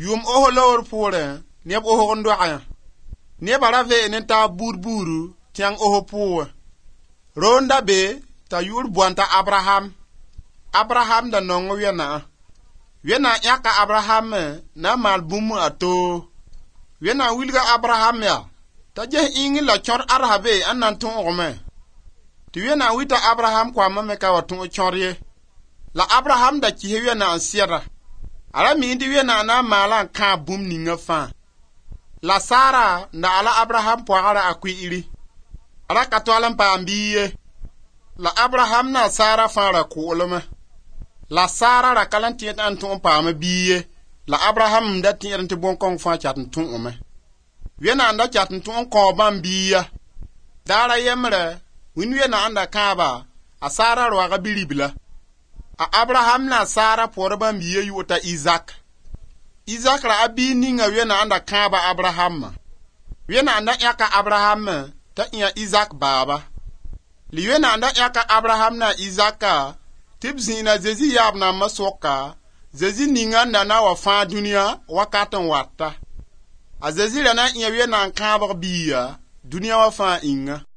yum oho lor pore neb oho ndoaya ne barave ne ta burburu tiang oho puwe ronda be ta yur buanta Abraham da nongo wena yaka Abraham na malbumu ato wena wilga Abraham ya ta je ingi la chor arhabe anan tun ome ti wena wita Abraham kwa mame ka watun chorye la Abraham da ki wena ansiera ala mi ndi wena na mala ka bum ninga fa la Sara na ala Abraham po ala akwi iri ala katwala mpambiye la Abraham na Sara fara kuluma la Sara ra kalantiet an tun pama biye la Abraham da tiyan ti bon kong fa chat tun ome wena anda chat tun ko ban biya dara yemre win wena anda kaba a Sara ro ga bilibla a Abraham na Sara por ban biye yuta Isaac ra abi ninga wena anda kaba Abraham wena anda yaka Abraham ta iya Isaac baba li wena anda yaka Abraham na Isaaca tibzina zezi yab na masoka zezi ninga na wa fa dunia wakatan wata a zezi na iya wena kaba biya dunia wa fa inga